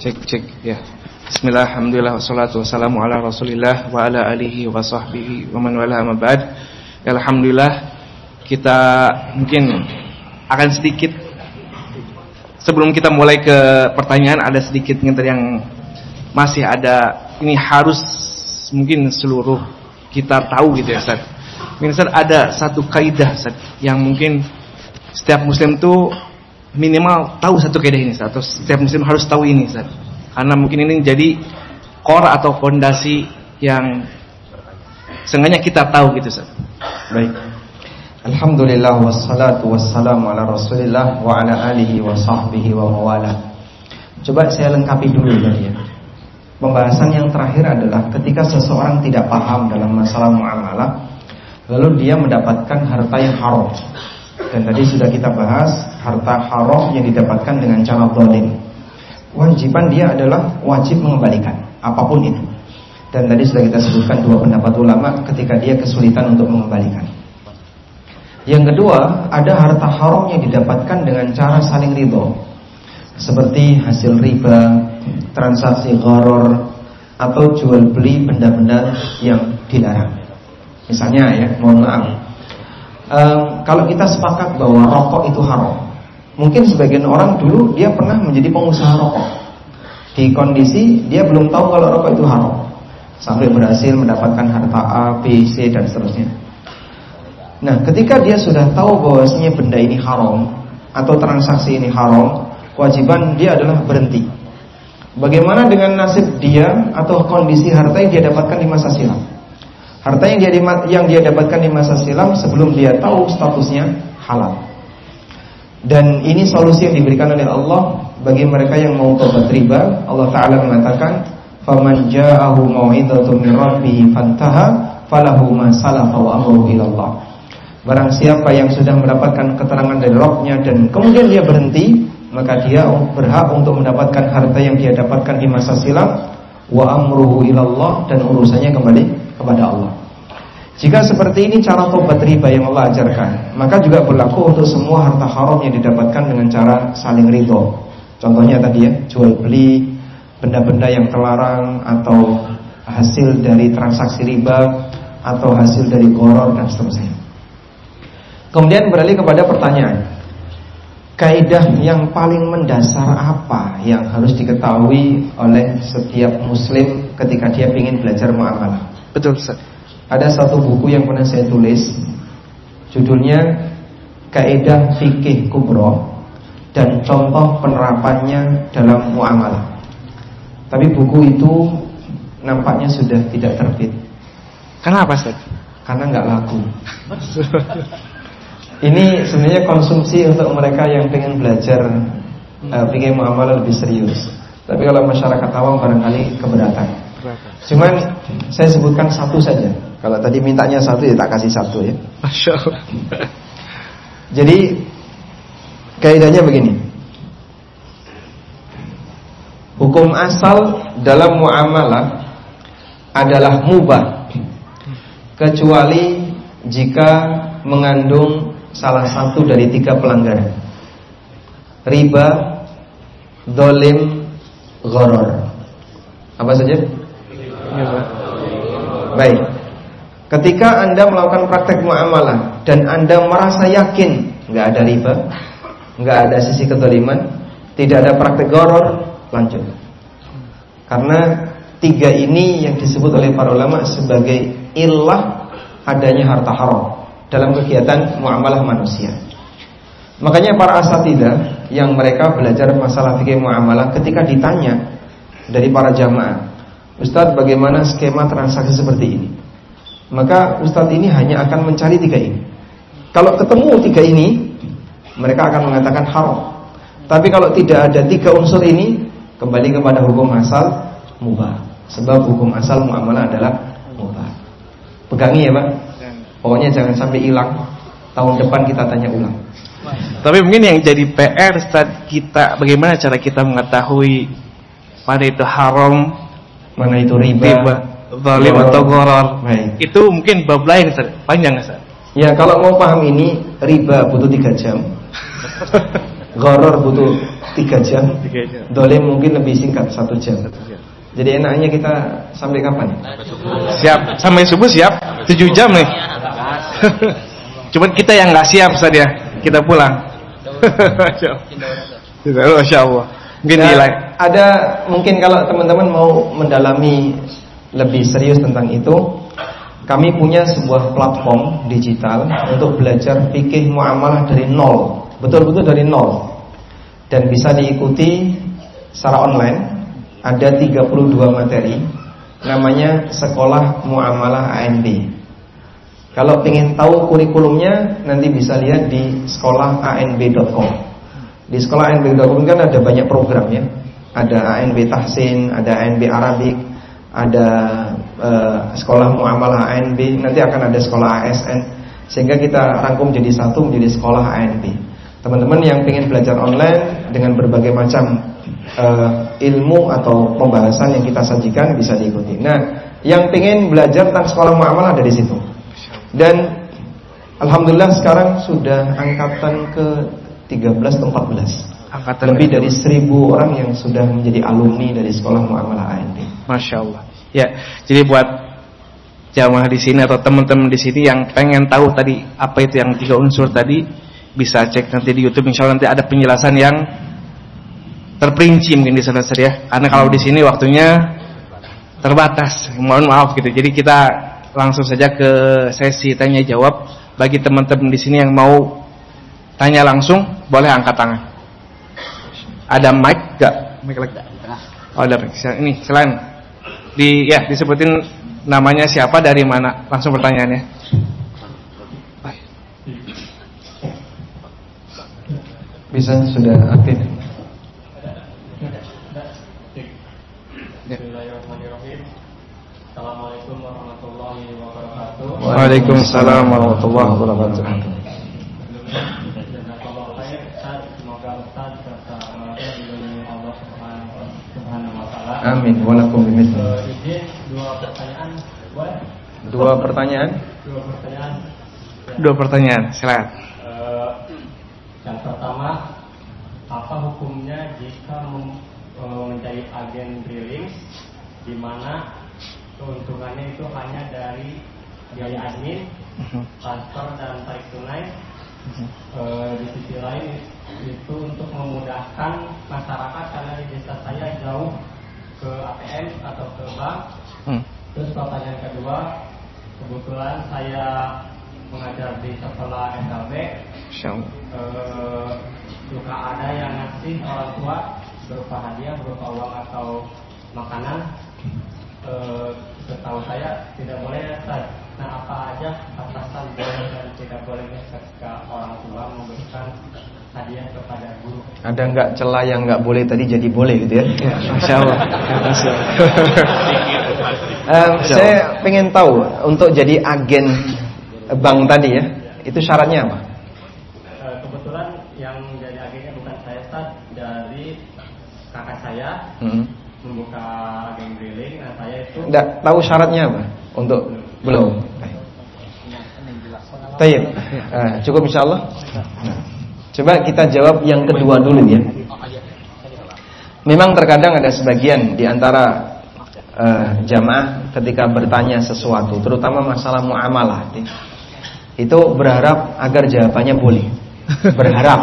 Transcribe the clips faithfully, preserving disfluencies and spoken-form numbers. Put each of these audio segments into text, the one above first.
Cek cek ya. Bismillah, alhamdulillah, wassalatu wassalamu ala rasulillah wa ala alihi wa sahbihi wa man wala amma ba'd. Alhamdulillah, kita mungkin akan sedikit sebelum kita mulai ke pertanyaan, ada sedikit yang masih ada, ini harus mungkin seluruh kita tahu gitu ya Ustaz. Mungkin Ustaz ada satu kaidah Ustaz yang mungkin setiap muslim tuh minimal tahu satu kaidah ini Ustaz, atau setiap muslim harus tahu ini Ustaz. Karena mungkin ini jadi core atau fondasi yang seenggaknya kita tahu gitu Ustaz. Baik. Alhamdulillah wassalatu wassalamu ala Rasulillah wa ala alihi wa sahbihi wa mawala. Coba saya lengkapi dulu tadi ya. Pembahasan yang terakhir adalah ketika seseorang tidak paham dalam masalah muamalah, lalu dia mendapatkan harta yang haram. Dan tadi sudah kita bahas harta haram yang didapatkan dengan cara zalim. Kewajiban dia adalah wajib mengembalikan apapun itu. Dan tadi sudah kita sebutkan dua pendapat ulama ketika dia kesulitan untuk mengembalikan. Yang kedua, ada harta haram yang didapatkan dengan cara saling ridho, seperti hasil riba, transaksi gharar, atau jual beli benda-benda yang dilarang. Misalnya ya, mohon maaf, um, kalau kita sepakat bahwa rokok itu haram, mungkin sebagian orang dulu dia pernah menjadi pengusaha rokok. Di kondisi dia belum tahu kalau rokok itu haram, sampai berhasil mendapatkan harta A, B, C dan seterusnya. Nah, ketika dia sudah tahu bahwasanya benda ini haram atau transaksi ini haram, kewajiban dia adalah berhenti. Bagaimana dengan nasib dia atau kondisi harta yang dia dapatkan di masa silam? Harta yang dia yang dia dapatkan di masa silam sebelum dia tahu statusnya halal. Dan ini solusi yang diberikan oleh Allah bagi mereka yang mau tobat riba. Allah Ta'ala mengatakan, "Faman ja'ahu mau'izatun min rabbih fantaha falahu ma salafa wa amruhu ila Allah." Barang siapa yang sudah mendapatkan keterangan dari Rabb-nya dan kemudian dia berhenti, maka dia berhak untuk mendapatkan harta yang dia dapatkan di masa silam, wa amruhu ila Allah, dan urusannya kembali kepada Allah. Jika seperti ini cara tobat riba yang Allah ajarkan, maka juga berlaku untuk semua harta haram yang didapatkan dengan cara saling ridho. Contohnya tadi ya, jual beli benda-benda yang terlarang, atau hasil dari transaksi riba, atau hasil dari gharar dan seterusnya. Kemudian beralih kepada pertanyaan, kaidah yang paling mendasar apa yang harus diketahui oleh setiap muslim ketika dia ingin belajar muamalah? Betul Ustaz. Ada satu buku yang pernah saya tulis, judulnya Kaidah Fikih Kubro dan Contoh Penerapannya dalam Muamalah. Tapi buku itu nampaknya sudah tidak terbit. Kenapa Ustaz? Karena nggak laku. Ini sebenarnya konsumsi untuk mereka yang pengen belajar uh, fikih muamalah lebih serius. Tapi kalau masyarakat awam barangkali keberatan. Cuman saya sebutkan satu saja. Kalau tadi mintanya satu, ya tak kasih satu ya. Masya Allah. Jadi kaidahnya begini. Hukum asal dalam muamalah adalah mubah, kecuali jika mengandung salah satu dari tiga pelanggaran: riba, dolim, gharar. Apa saja? Riba. Baik. Ketika Anda melakukan praktek muamalah dan Anda merasa yakin nggak ada riba, nggak ada sisi kedoliman, tidak ada praktek gharar, lanjut. Karena tiga ini yang disebut oleh para ulama sebagai illah adanya harta haram dalam kegiatan muamalah manusia. Makanya para asatidzah yang mereka belajar masalah fikih muamalah, ketika ditanya dari para jamaah, "Ustadz, bagaimana skema transaksi seperti ini?" Maka Ustadz ini hanya akan mencari tiga ini. Kalau ketemu tiga ini, mereka akan mengatakan haram. Tapi kalau tidak ada tiga unsur ini, kembali kepada hukum asal mubah. Sebab hukum asal muamalah adalah mubah. Pegangi ya Pak. Pokoknya jangan sampai hilang. Tahun depan kita tanya ulang. Tapi mungkin yang jadi P R Ustaz kita, bagaimana cara kita mengetahui mana itu haram, mana itu riba, riba zalim atau gharar. Itu mungkin bab lain Ustaz, panjang Ustaz. Ya, kalau mau paham ini riba butuh tiga jam. Gharar butuh tiga jam, dolim mungkin lebih singkat satu jam. Jadi enaknya kita sampai kapan? Siap, sampai subuh siap, tujuh jam nih. Cuman kita yang nggak siap saja, kita pulang. Masya Allah. Mungkin nah, nilai. Ada mungkin kalau teman-teman mau mendalami lebih serius tentang itu, kami punya sebuah platform digital untuk belajar fikih muamalah dari nol, betul-betul dari nol, dan bisa diikuti secara online. Ada tiga puluh dua materi, namanya Sekolah Muamalah A N B. Kalau ingin tahu kurikulumnya, nanti bisa lihat di sekolah a n b dot com. Di sekolah a n b dot com kan ada banyak program ya. Ada A N B Tahsin, ada A N B Arabik, ada uh, sekolah muamalah A N B, nanti akan ada sekolah A S N, sehingga kita rangkum jadi satu menjadi sekolah A N B. Teman-teman yang ingin belajar online dengan berbagai macam uh, ilmu atau pembahasan yang kita sajikan bisa diikuti. Nah, yang ingin belajar tentang sekolah muamalah ada di situ. Dan alhamdulillah sekarang sudah angkatan ke tiga belas atau empat belas. Angkatan lebih dari seribu orang yang sudah menjadi alumni dari sekolah muamalah A N B. Masya Allah. Ya, jadi buat jamaah di sini atau teman-teman di sini yang pengen tahu tadi apa itu yang tiga unsur tadi, bisa cek nanti di YouTube. Insya Allah nanti ada penjelasan yang terperinci mungkin di sana ya. Karena kalau di sini waktunya terbatas, mohon maaf gitu. Jadi kita langsung saja ke sesi tanya jawab. Bagi teman-teman di sini yang mau tanya langsung, boleh angkat tangan. Ada mic enggak? Mic lagi. Oh, ada mic. Ini selain di ya disebutin namanya siapa, dari mana, langsung pertanyaannya. Bisa sudah aktif. Bismillahirrahmanirrahim. Assalamualaikum warahmatullahi wabarakatuh. Waalaikumsalam warahmatullahi wabarakatuh. Amin. Walakum bimithli. Dua pertanyaan, boleh? Dua pertanyaan. Dua pertanyaan. Dua pertanyaan, silakan. Uh, yang pertama, apa hukumnya jika mem, uh, mencari agen drilling di mana keuntungannya itu hanya dari biaya admin, transfer dan tarik tunai? Uh, di sisi lain itu untuk memudahkan masyarakat karena di desa saya jauh ke A T M atau ke bank. Hmm. Terus pertanyaan kedua, kebetulan saya mengajar di sekolah S L B. Eh, suka ada yang ngasih orang tua berupa hadiah, berupa uang atau makanan. Eh, setahu saya tidak boleh ya, Ustaz. Nah, apa aja batasan boleh dan tidak bolehnya ketika orang tua memberikan hadiah kepada guru? Ada nggak celah yang nggak boleh tadi jadi boleh gitu ya? Ya, Masya Allah. um, saya pengen tahu untuk jadi agen bank tadi ya, itu syaratnya apa? Uh, kebetulan yang jadi agennya bukan saya, Ustaz, dari kakak saya hmm. membuka agen drilling. Nah, saya itu nggak tahu syaratnya apa untuk belum. Tayyib, uh, cukup insyaallah. Coba kita jawab yang kedua dulu ya. Memang terkadang ada sebagian di antara uh, jamaah ketika bertanya sesuatu, terutama masalah muamalah, itu berharap agar jawabannya boleh. Berharap.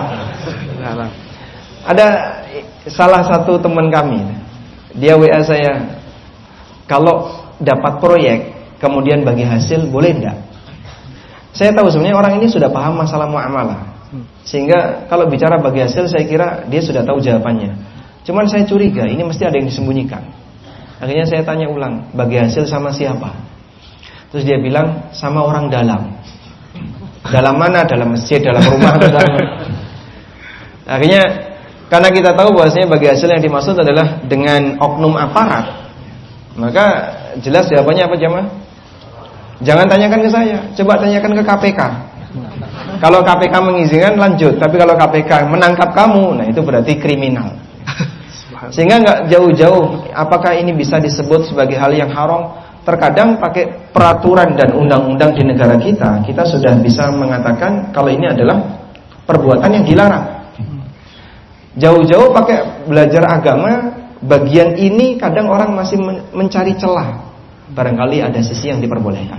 Ada salah satu teman kami, dia W A saya, kalau dapat proyek kemudian bagi hasil boleh enggak? Saya tahu sebenarnya orang ini sudah paham masalah muamalah, sehingga kalau bicara bagi hasil saya kira dia sudah tahu jawabannya. Cuman saya curiga ini mesti ada yang disembunyikan. Akhirnya saya tanya ulang, bagi hasil sama siapa? Terus dia bilang sama orang dalam. Dalam mana? Dalam masjid, dalam rumah atau dalam... Akhirnya karena kita tahu bahwasanya bagi hasil yang dimaksud adalah dengan oknum aparat, maka jelas jawabannya apa jemaah? Jangan tanyakan ke saya, coba tanyakan ke K P K. Kalau K P K mengizinkan lanjut, tapi kalau K P K menangkap kamu, nah itu berarti kriminal. Sehingga nggak jauh-jauh apakah ini bisa disebut sebagai hal yang haram. Terkadang pakai peraturan dan undang-undang di negara kita, kita sudah bisa mengatakan kalau ini adalah perbuatan yang dilarang. Jauh-jauh pakai belajar agama, bagian ini kadang orang masih mencari celah. Barangkali ada sisi yang diperbolehkan.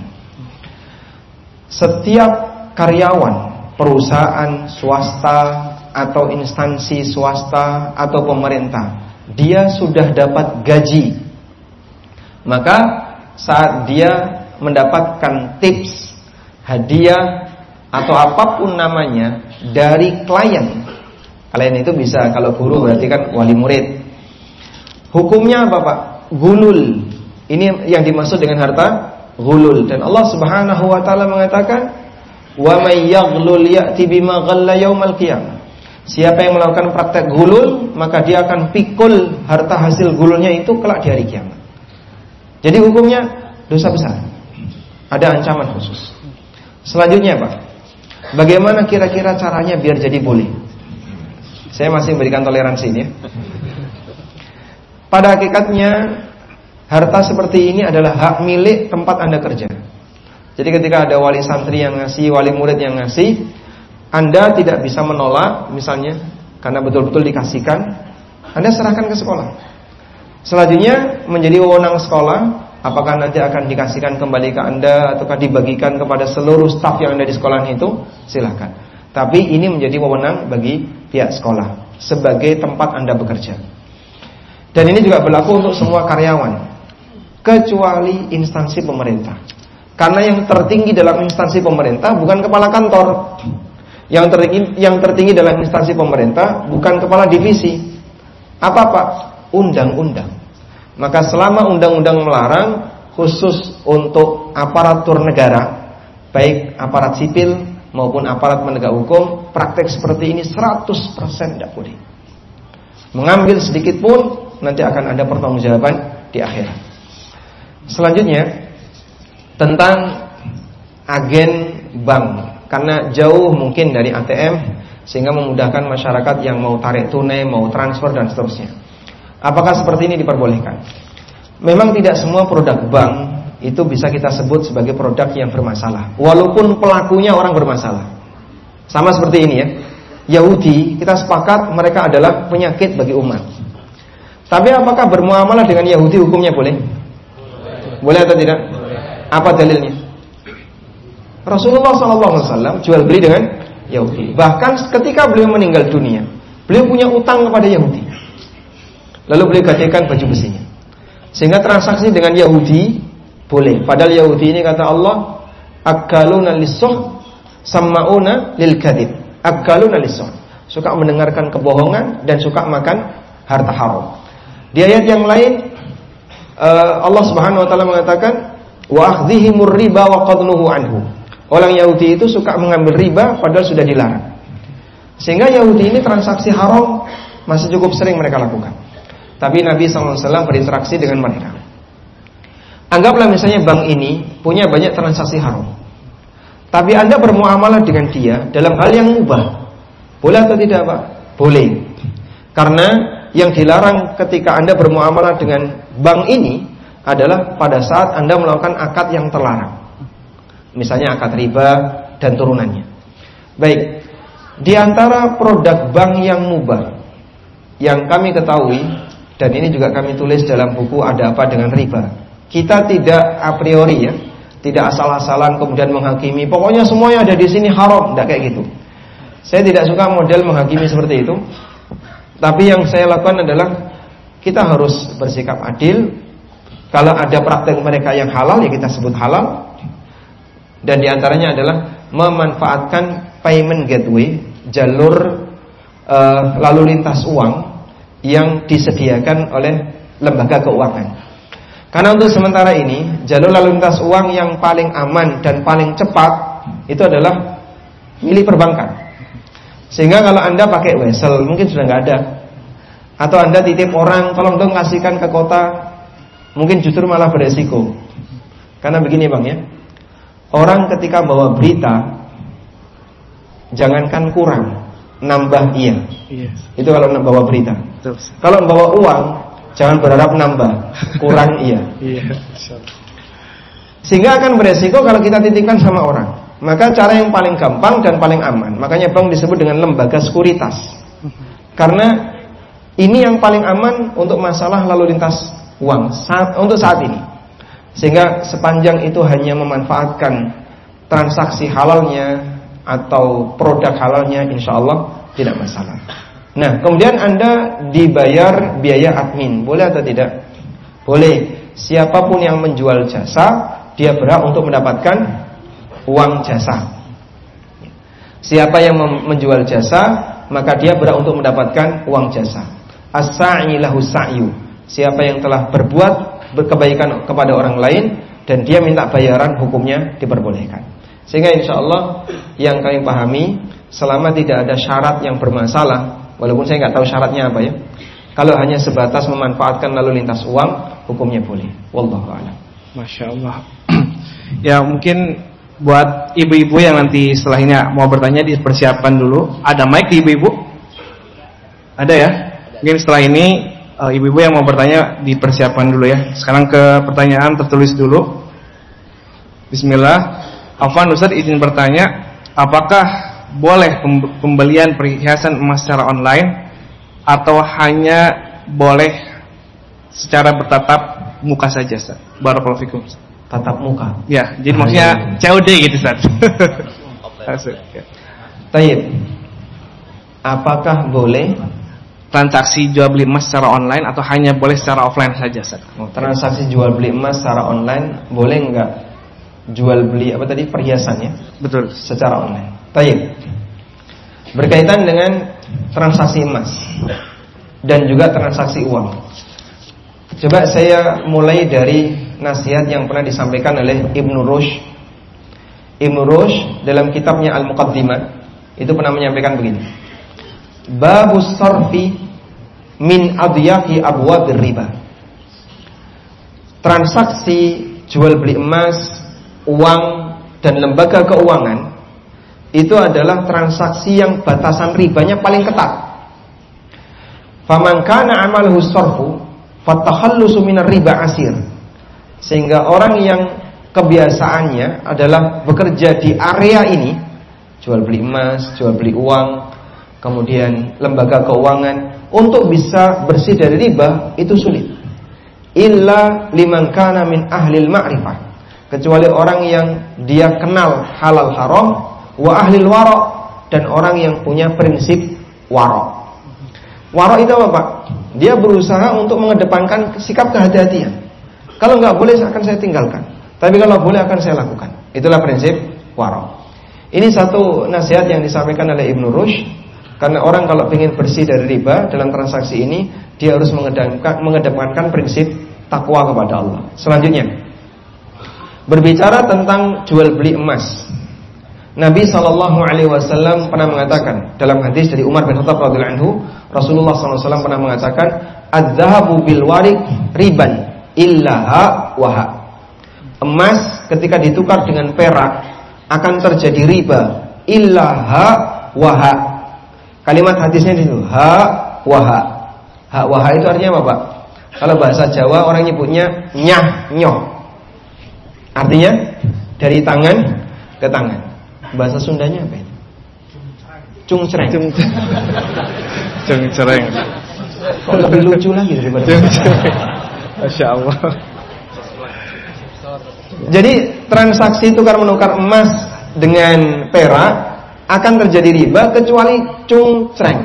Setiap karyawan perusahaan swasta atau instansi swasta atau pemerintah, dia sudah dapat gaji. Maka saat dia mendapatkan tips, hadiah atau apapun namanya dari klien, klien itu bisa, kalau guru berarti kan wali murid. Hukumnya apa Pak? Gulul. Ini yang dimaksud dengan harta gulul. Dan Allah Subhanahu wa taala mengatakan, "Wa may yaghlul ya'ti bima ghalla yaumal qiyamah." Siapa yang melakukan praktek gulul, maka dia akan pikul harta hasil gululnya itu kelak di hari kiamat. Jadi hukumnya dosa besar. Ada ancaman khusus. Selanjutnya Pak, bagaimana kira-kira caranya biar jadi boleh? Saya masih memberikan toleransi ini ya. Pada hakikatnya harta seperti ini adalah hak milik tempat Anda kerja. Jadi ketika ada wali santri yang ngasih, wali murid yang ngasih, Anda tidak bisa menolak misalnya, karena betul-betul dikasihkan, Anda serahkan ke sekolah. Selanjutnya menjadi wewenang sekolah, apakah nanti akan dikasihkan kembali ke Anda ataukah dibagikan kepada seluruh staf yang ada di sekolah itu, silakan. Tapi ini menjadi wewenang bagi pihak sekolah sebagai tempat Anda bekerja. Dan ini juga berlaku untuk semua karyawan, kecuali instansi pemerintah. Karena yang tertinggi dalam instansi pemerintah bukan kepala kantor. Yang tertinggi, yang tertinggi dalam instansi pemerintah bukan kepala divisi. Apa Pak? Undang-undang. Maka selama undang-undang melarang, khusus untuk aparatur negara, baik aparat sipil maupun aparat penegak hukum, praktek seperti ini seratus persen tidak boleh. Mengambil sedikit pun nanti akan ada pertanggungjawaban di akhirat. Selanjutnya tentang agen bank, karena jauh mungkin dari A T M sehingga memudahkan masyarakat yang mau tarik tunai, mau transfer dan seterusnya. Apakah seperti ini diperbolehkan? Memang tidak semua produk bank itu bisa kita sebut sebagai produk yang bermasalah, walaupun pelakunya orang bermasalah. Sama seperti ini ya, Yahudi, kita sepakat mereka adalah penyakit bagi umat. Tapi apakah bermuamalah dengan Yahudi hukumnya boleh? Boleh atau tidak? Apa dalilnya? Rasulullah shallallahu alaihi wasallam jual beli dengan Yahudi. Bahkan ketika beliau meninggal dunia, beliau punya utang kepada Yahudi. Lalu beliau gadaikan baju besinya. Sehingga transaksi dengan Yahudi boleh. Padahal Yahudi ini kata Allah, akaluna lis-suh sama'una lil kadhib. Akaluna lis-suh. Suka mendengarkan kebohongan dan suka makan harta haram. Di ayat yang lain Allah Subhanahu wa taala mengatakan wa akhdhihimur riba wa qadnuhu anhu. Orang Yahudi itu suka mengambil riba padahal sudah dilarang. Sehingga Yahudi ini transaksi haram masih cukup sering mereka lakukan. Tapi Nabi shallallahu alaihi wasallam berinteraksi dengan mereka. Anggaplah misalnya bank ini punya banyak transaksi haram, tapi Anda bermuamalah dengan dia dalam hal yang mubah. Boleh atau tidak Pak? Boleh. Karena yang dilarang ketika Anda bermuamalah dengan bank ini adalah pada saat Anda melakukan akad yang terlarang. Misalnya akad riba dan turunannya. Baik, di antara produk bank yang mubah yang kami ketahui, dan ini juga kami tulis dalam buku Ada Apa Dengan Riba, kita tidak a priori ya, tidak asal-asalan kemudian menghakimi, pokoknya semuanya ada di sini haram, tidak kayak gitu. Saya tidak suka model menghakimi seperti itu. Tapi yang saya lakukan adalah kita harus bersikap adil. Kalau ada praktek mereka yang halal, ya kita sebut halal. Dan diantaranya adalah memanfaatkan payment gateway, jalur uh, lalu lintas uang yang disediakan oleh lembaga keuangan. Karena untuk sementara ini jalur lalu lintas uang yang paling aman dan paling cepat itu adalah milik perbankan. Sehingga kalau Anda pakai wesel mungkin sudah nggak ada, atau Anda titip orang tolong dong kasihkan ke kota, mungkin justru malah beresiko. Karena begini Bang ya, orang ketika bawa berita jangankan kurang, nambah iya. Yes. Itu kalau bawa berita. Terus. Kalau bawa uang jangan berharap nambah, kurang iya. Sehingga akan beresiko kalau kita titipkan sama orang. Maka cara yang paling gampang dan paling aman, makanya bank disebut dengan lembaga sekuritas. Karena ini yang paling aman untuk masalah lalu lintas uang saat, untuk saat ini. Sehingga sepanjang itu hanya memanfaatkan transaksi halalnya atau produk halalnya, insya Allah tidak masalah. Nah, kemudian Anda dibayar biaya admin, boleh atau tidak? Boleh. Siapapun yang menjual jasa, dia berhak untuk mendapatkan uang jasa. Siapa yang menjual jasa, maka dia berhak untuk mendapatkan uang jasa. As-sa'i lahu sa'yu. Siapa yang telah berbuat berkebaikan kepada orang lain dan dia minta bayaran, hukumnya diperbolehkan. Sehingga insya Allah yang kami pahami, selama tidak ada syarat yang bermasalah, walaupun saya nggak tahu syaratnya apa ya, kalau hanya sebatas memanfaatkan lalu lintas uang, hukumnya boleh. Wallahu a'lam. Masya Allah. Ya mungkin buat ibu-ibu yang nanti setelah ini mau bertanya, dipersiapkan dulu. Ada mic di ibu-ibu? Ada ya? Mungkin setelah ini uh, ibu-ibu yang mau bertanya dipersiapkan dulu ya. Sekarang ke pertanyaan tertulis dulu. Bismillah. Afwan Ustaz, izin bertanya, apakah boleh pembelian perhiasan emas secara online atau hanya boleh secara bertatap muka saja, Ustaz? Barakallahu fikum. Tatap muka. Ya, jadi maksudnya C O D gitu, Ustaz. Tayyib. Apakah boleh transaksi jual beli emas secara online atau hanya boleh secara offline saja, Ustaz? Oh, transaksi jual beli emas secara online boleh enggak? Jual beli apa tadi, perhiasannya? Betul, secara online. Tayyib. Berkaitan dengan transaksi emas dan juga transaksi uang. Coba saya mulai dari nasihat yang pernah disampaikan oleh Ibnu Rushd. Ibnu Rushd dalam kitabnya Al-Muqaddimah itu pernah menyampaikan begini: Babus sarfi min adyaqi abwabir riba. Transaksi jual beli emas, uang dan lembaga keuangan itu adalah transaksi yang batasan ribanya paling ketat. Faman kana amaluhu sarfu fatakhallusu minar riba asir. Sehingga orang yang kebiasaannya adalah bekerja di area ini, jual beli emas, jual beli uang, kemudian lembaga keuangan, untuk bisa bersih dari riba itu sulit. Illa liman kana min ahlil ma'rifah, kecuali orang yang dia kenal halal haram, wa ahlil wara', dan orang yang punya prinsip wara'. Wara' itu apa, Pak? Dia berusaha untuk mengedepankan sikap kehati-hatian. Kalau nggak boleh akan saya tinggalkan, tapi kalau boleh akan saya lakukan. Itulah prinsip wara'. Ini satu nasihat yang disampaikan oleh Ibnu Rushd. Karena orang kalau ingin bersih dari riba dalam transaksi ini, dia harus mengedepankan, mengedepankan prinsip takwa kepada Allah. Selanjutnya, berbicara tentang jual beli emas, Nabi shallallahu alaihi wasallam pernah mengatakan dalam hadis dari Umar bin Khattab radhiyallahu anhu, Rasulullah shallallahu alaihi wasallam pernah mengatakan, "Adz-dzahabu bil warik riban illaha waha." Emas ketika ditukar dengan perak akan terjadi riba, illaha waha. Kalimat hadisnya itu ha waha. Ha waha itu artinya apa, Pak? Kalau bahasa Jawa orang nyebutnya nyah nyoh. Artinya dari tangan ke tangan. Bahasa Sundanya apa itu? Cungcereng. Cungcereng. Kok lebih lucu lagi daripada Masya Allah. Jadi transaksi tukar menukar emas dengan perak akan terjadi riba kecuali cungcereng.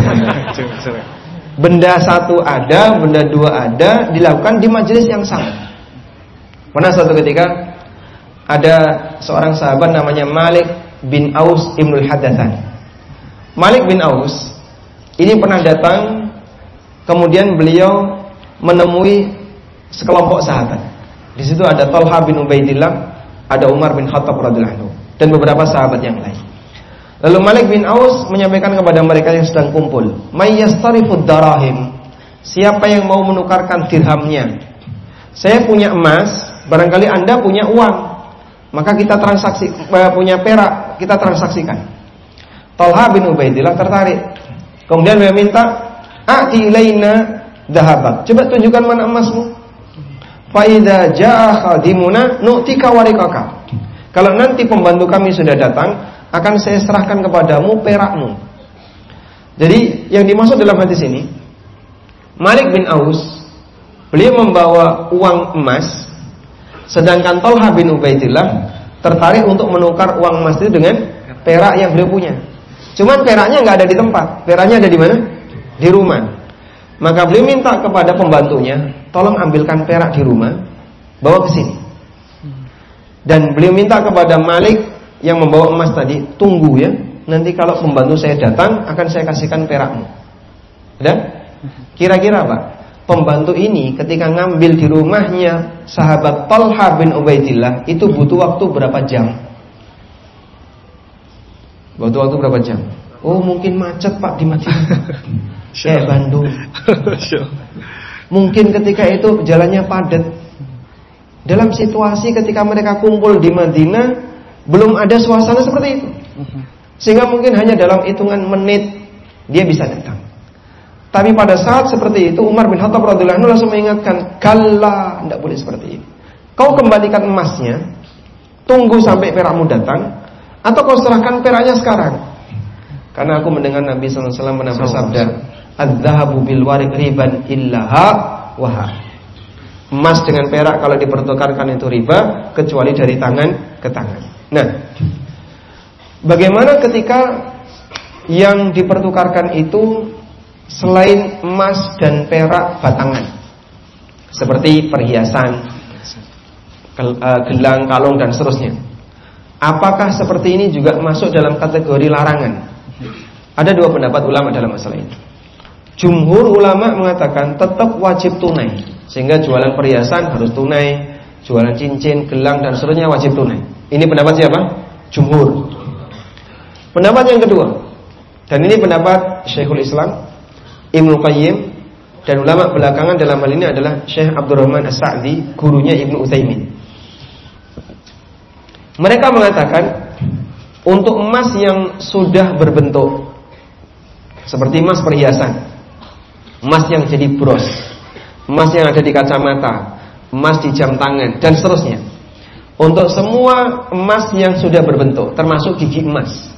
Benda satu ada, benda dua ada, dilakukan di majelis yang sama. Pernah suatu ketika ada seorang sahabat namanya Malik bin Aus Ibnul Hadatsan. Malik bin Aus ini pernah datang, kemudian beliau menemui sekelompok sahabat. Di situ ada Talha bin Ubaidillah, ada Umar bin Khattab radhiyallahu anhu, dan beberapa sahabat yang lain. Lalu Malik bin Aus menyampaikan kepada mereka yang sedang kumpul, "May yastarifud darahim?" Siapa yang mau menukarkan dirhamnya? Saya punya emas, barangkali Anda punya uang, maka kita transaksi, punya perak, kita transaksikan. Talha bin Ubaidillah tertarik. Kemudian dia minta, "A'ti ilaina dhahabak." Coba tunjukkan mana emasmu. Fa idza jaa khadimuna nu'tika warikaka. Kalau nanti pembantu kami sudah datang, akan saya serahkan kepadamu perakmu. Jadi yang dimaksud dalam hadis ini, Malik bin Aus, beliau membawa uang emas, sedangkan Thalha bin Ubaidillah tertarik untuk menukar uang emas itu dengan perak yang beliau punya. Cuman peraknya nggak ada di tempat, peraknya ada di mana? Di rumah. Maka beliau minta kepada pembantunya, tolong ambilkan perak di rumah, bawa ke sini. Dan beliau minta kepada Malik yang membawa emas tadi, tunggu ya, nanti kalau pembantu saya datang akan saya kasihkan perakmu. Dan kira-kira Pak, pembantu ini ketika ngambil di rumahnya sahabat Thalha bin Ubaidillah itu butuh waktu berapa jam? Butuh waktu berapa jam? Oh mungkin macet Pak di Madinah, kayak Bandung. Mungkin ketika itu jalannya padat. Dalam situasi ketika mereka kumpul di Madinah, belum ada suasana seperti itu, sehingga mungkin hanya dalam hitungan menit dia bisa datang. Tapi pada saat seperti itu Umar bin Khattab radhiyallahu anhu langsung mengingatkan, kalla, tidak boleh seperti ini. Kau kembalikan emasnya, tunggu sampai perakmu datang, atau kau serahkan peraknya sekarang. Karena aku mendengar Nabi sallallahu alaihi wasallam pernah bersabda, adz-dzahabu bil warik riban illaha waha. Emas dengan perak kalau dipertukarkan itu riba, kecuali dari tangan ke tangan. Nah, bagaimana ketika yang dipertukarkan itu selain emas dan perak batangan, seperti perhiasan, gelang, kalung dan seterusnya? Apakah seperti ini juga masuk dalam kategori larangan? Ada dua pendapat ulama dalam masalah ini. Jumhur ulama mengatakan tetap wajib tunai, sehingga jualan perhiasan harus tunai, jualan cincin, gelang dan seterusnya wajib tunai. Ini pendapat siapa? Jumhur. Pendapat yang kedua, dan ini pendapat Syekhul Islam Ibnu Qayyim dan ulama belakangan dalam hal ini adalah Syekh Abdurrahman As-Sa'di, gurunya Ibnu Utsaimin. Mereka mengatakan untuk emas yang sudah berbentuk seperti emas perhiasan, emas yang jadi bros, emas yang ada di kacamata, emas di jam tangan dan seterusnya, untuk semua emas yang sudah berbentuk termasuk gigi emas,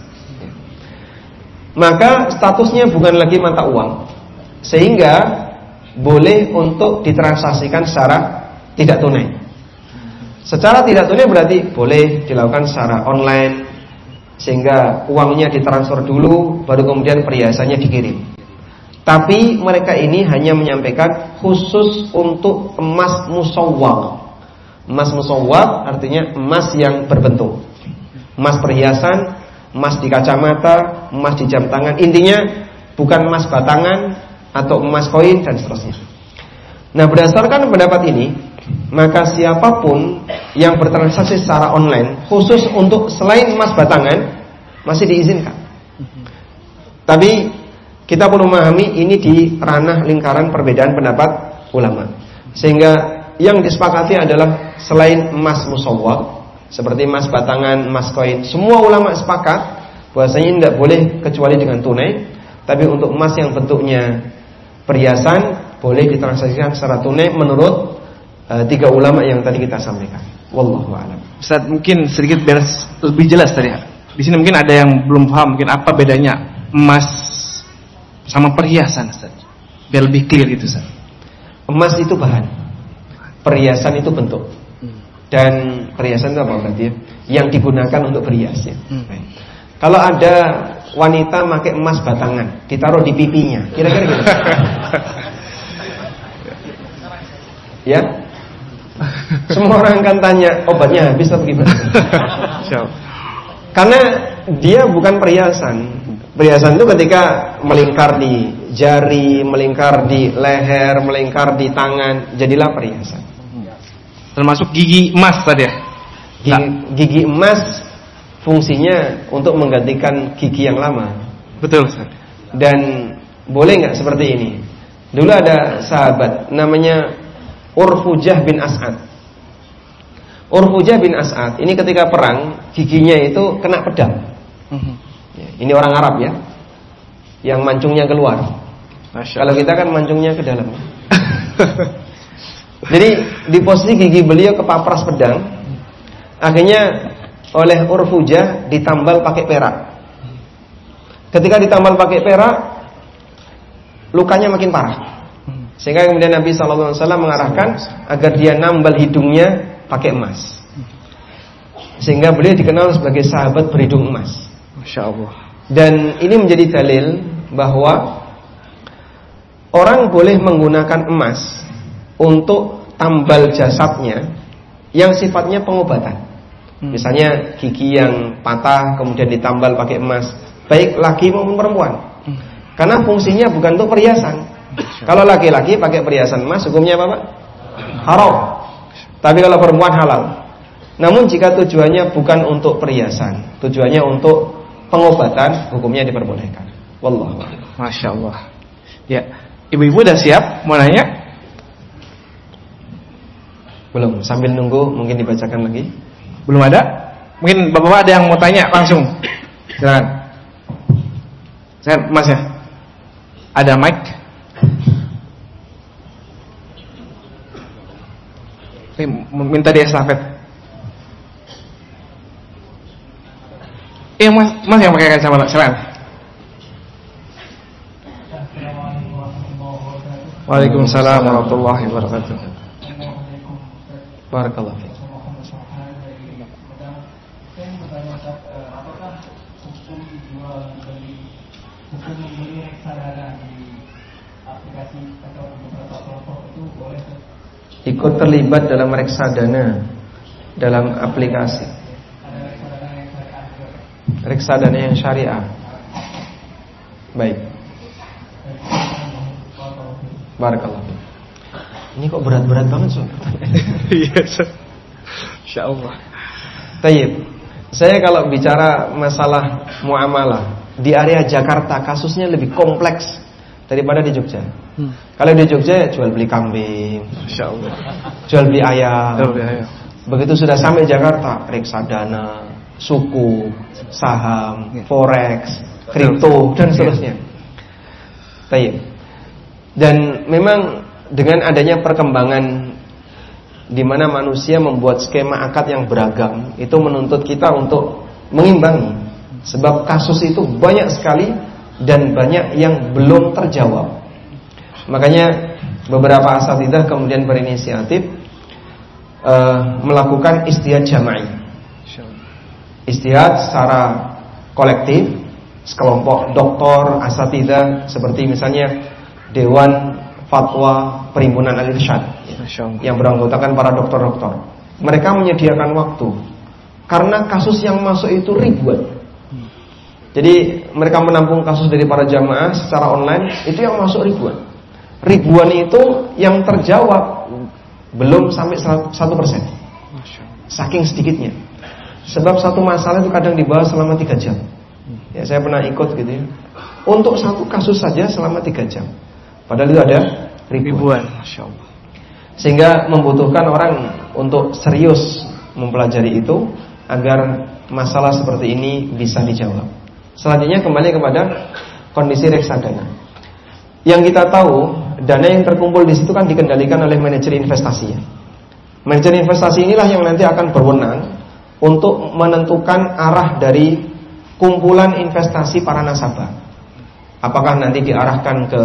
maka statusnya bukan lagi mata uang, sehingga boleh untuk ditransaksikan secara tidak tunai. Secara tidak tunai berarti boleh dilakukan secara online, sehingga uangnya ditransfer dulu, baru kemudian perhiasannya dikirim. Tapi mereka ini hanya menyampaikan khusus untuk emas musawwar. Emas musawwar artinya emas yang berbentuk, emas perhiasan, emas di kacamata, emas di jam tangan. Intinya bukan emas batangan atau emas koin dan seterusnya. Nah, berdasarkan pendapat ini, maka siapapun yang bertransaksi secara online khusus untuk selain emas batangan masih diizinkan. Tapi kita perlu memahami ini di ranah lingkaran perbedaan pendapat ulama, sehingga yang disepakati adalah selain emas musawwar seperti emas batangan, emas koin, semua ulama sepakat bahwasanya tidak boleh kecuali dengan tunai. Tapi untuk emas yang bentuknya perhiasan boleh ditransaksikan secara tunai menurut uh, tiga ulama yang tadi kita sampaikan. Wallahu a'lam. Ustaz, mungkin sedikit biar lebih jelas tadi. Di sini mungkin ada yang belum paham, mungkin apa bedanya emas sama perhiasan, Ustaz. Biar lebih clear itu, Ustaz. Emas itu bahan, perhiasan itu bentuk. Dan perhiasan itu apa berarti? Yang digunakan untuk berhias ya. Hmm. Kalau ada wanita pakai emas batangan, ditaruh di pipinya, kira-kira gitu. Ya, semua orang akan tanya obatnya habis atau gimana? Karena dia bukan perhiasan. Perhiasan itu ketika melingkar di jari, melingkar di leher, melingkar di tangan, jadilah perhiasan. Termasuk gigi emas tadi ya? Gigi, gigi emas fungsinya untuk menggantikan gigi yang lama. Betul, Ustaz. Dan boleh nggak seperti ini? Dulu ada sahabat namanya Urfujah bin As'ad. Urfujah bin As'ad ini ketika perang giginya itu kena pedang. Uh-huh. Ya, ini orang Arab ya, yang mancungnya keluar. Kalau kita kan mancungnya ke dalam. Jadi di posisi gigi beliau kepapras pedang, akhirnya oleh Urfujah ditambal pakai perak. Ketika ditambal pakai perak, lukanya makin parah. Sehingga kemudian Nabi shallallahu alaihi wasallam mengarahkan agar dia nambal hidungnya pakai emas. Sehingga beliau dikenal sebagai sahabat berhidung emas. Masya Allah. Dan ini menjadi dalil bahwa orang boleh menggunakan emas untuk tambal jasadnya yang sifatnya pengobatan. Hmm. Misalnya gigi yang patah kemudian ditambal pakai emas, baik laki maupun perempuan. Hmm. Karena fungsinya bukan untuk perhiasan. Kalau laki-laki pakai perhiasan emas, hukumnya apa, Pak? Haram. Tapi kalau perempuan halal. Namun jika tujuannya bukan untuk perhiasan, tujuannya untuk pengobatan, hukumnya diperbolehkan. Wallahu a'lam. Masya Allah. Ya, ibu-ibu udah siap mau nanya? Belum, sambil nunggu mungkin dibacakan lagi. Belum ada? Mungkin bapak-bapak ada yang mau tanya langsung. Silakan. Saya Mas ya. Ada mic? Saya minta dia estafet. Eh mas, mas yang pakai kacamata, silakan. Waalaikumsalam warahmatullahi wabarakatuh. Barakallahu fiik. Ikut terlibat dalam reksadana dalam aplikasi reksadana yang syariah. Baik. Barakallahu. Ini kok berat-berat banget, Sob? Iya, insyaallah. Tayyib. Saya kalau bicara masalah muamalah di area Jakarta kasusnya lebih kompleks daripada di Jogja. Hmm. Kalau di Jogja jual beli kambing, insyaallah. Jual beli ayam. Jual beli ayam. Begitu sudah sampai Jakarta, reksadana, suku, saham, forex, kripto dan seterusnya. Tayyib. Dan memang dengan adanya perkembangan di mana manusia membuat skema akad yang beragam, itu menuntut kita untuk mengimbangi. Sebab kasus itu banyak sekali dan banyak yang belum terjawab. Makanya beberapa asatidzah kemudian berinisiatif uh, melakukan istihad jama'i. Istihad secara kolektif, sekelompok doktor, asatidzah seperti misalnya Dewan Fatwa Perhimpunan Al-Irsyad yang beranggotakan para dokter-dokter. Mereka menyediakan waktu karena kasus yang masuk itu ribuan. Jadi mereka menampung kasus dari para jamaah secara online, itu yang masuk ribuan. Ribuan itu yang terjawab belum sampai satu persen. Saking sedikitnya. Sebab satu masalah itu kadang dibahas selama tiga jam. Ya, saya pernah ikut gitu ya. Untuk satu kasus saja selama tiga jam. Padahal itu ada ribuan. Masya Allah. Sehingga membutuhkan orang untuk serius mempelajari itu agar masalah seperti ini bisa dijawab. Selanjutnya kembali kepada kondisi reksadana. Yang kita tahu, dana yang terkumpul di situ kan dikendalikan oleh manajer investasi. Manajer investasi inilah yang nanti akan berwenang untuk menentukan arah dari kumpulan investasi para nasabah. Apakah nanti diarahkan ke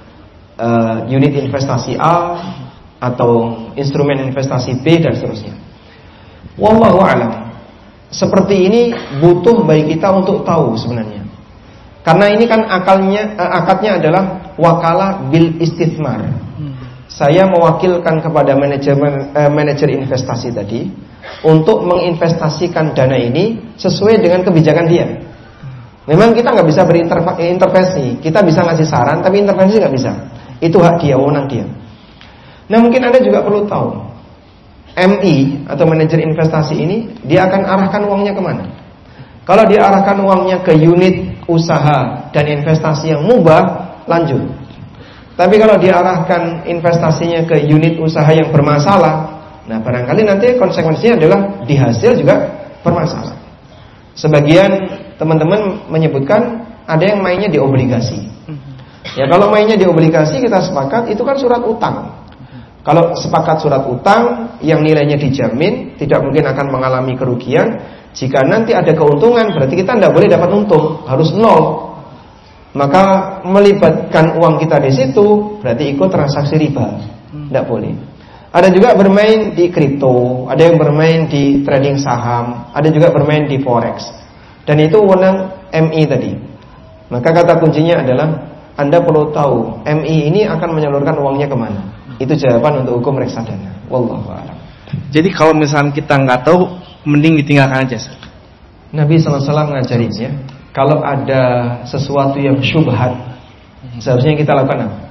uh, unit investasi A atau instrumen investasi B dan seterusnya. Wallahu a'lam. Seperti ini butuh bagi kita untuk tahu sebenarnya. Karena ini kan akalnya akadnya adalah wakalah bil istithmar. Hmm. Saya mewakilkan kepada manajer eh, manajer investasi tadi untuk menginvestasikan dana ini sesuai dengan kebijakan dia. Memang kita nggak bisa berintervensi, kita bisa ngasih saran, tapi intervensi nggak bisa. Itu hak dia, wewenang dia. Nah mungkin Anda juga perlu tahu, M I atau manajer investasi ini dia akan arahkan uangnya kemana? Kalau dia arahkan uangnya ke unit usaha dan investasi yang mubah, lanjut. Tapi kalau dia arahkan investasinya ke unit usaha yang bermasalah, nah barangkali nanti konsekuensinya adalah di hasil juga bermasalah. Sebagian teman-teman menyebutkan ada yang mainnya di obligasi. Ya kalau mainnya di obligasi kita sepakat itu kan surat utang. Kalau sepakat surat utang yang nilainya dijamin, tidak mungkin akan mengalami kerugian. Jika nanti ada keuntungan, berarti kita tidak boleh dapat untung, harus nol. maka melibatkan uang kita di situ berarti ikut transaksi riba. Tidak boleh. Ada juga bermain di kripto, ada yang bermain di trading saham, ada juga bermain di forex. Dan itu wewenang M I tadi. Maka kata kuncinya adalah Anda perlu tahu M I ini akan menyalurkan uangnya kemana. Itu jawaban untuk hukum reksadana. Wallahu a'lam. Jadi kalau misalnya kita nggak tahu, mending ditinggalkan aja. Nabi shallallahu alaihi wasallam ngajarin ya, kalau ada sesuatu yang syubhat, seharusnya kita lakukan apa?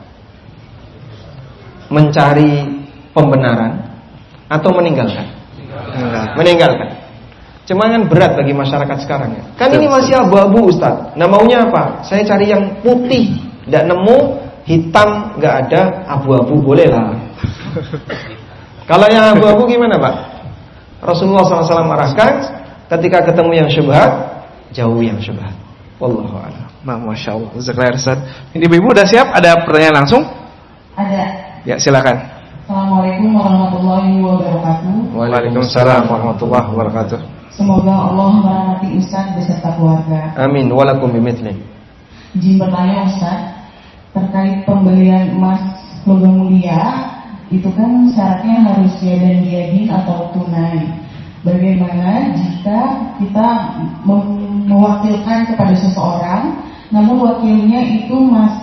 Mencari pembenaran atau meninggalkan? Meninggalkan. Meninggalkan. Cuma kan berat bagi masyarakat sekarang ya. Kan ini masih abu-abu Ustaz. Nah maunya apa? Saya cari yang putih, tidak nemu, hitam nggak ada, abu-abu boleh lah. Kalau yang abu-abu gimana Pak? Rasulullah shallallahu alaihi wasallam marahkan, ketika ketemu yang syubhat, jauh yang syubhat. Wallahu a'lam. Nah, Masya Allah. Ustaz. Ini ibu udah siap? Ada pertanyaan langsung? Ada. Ya silakan. Assalamualaikum warahmatullahi wabarakatuh. Waalaikumsalam warahmatullahi wabarakatuh. Semoga Allah merahmati Ustaz beserta keluarga. Amin. Walakum bimithli. Izin bertanya Ustaz, terkait pembelian emas logam mulia, itu kan syaratnya harus yadan yadin atau tunai. Bagaimana jika kita mewakilkan kepada seseorang, namun wakilnya itu masih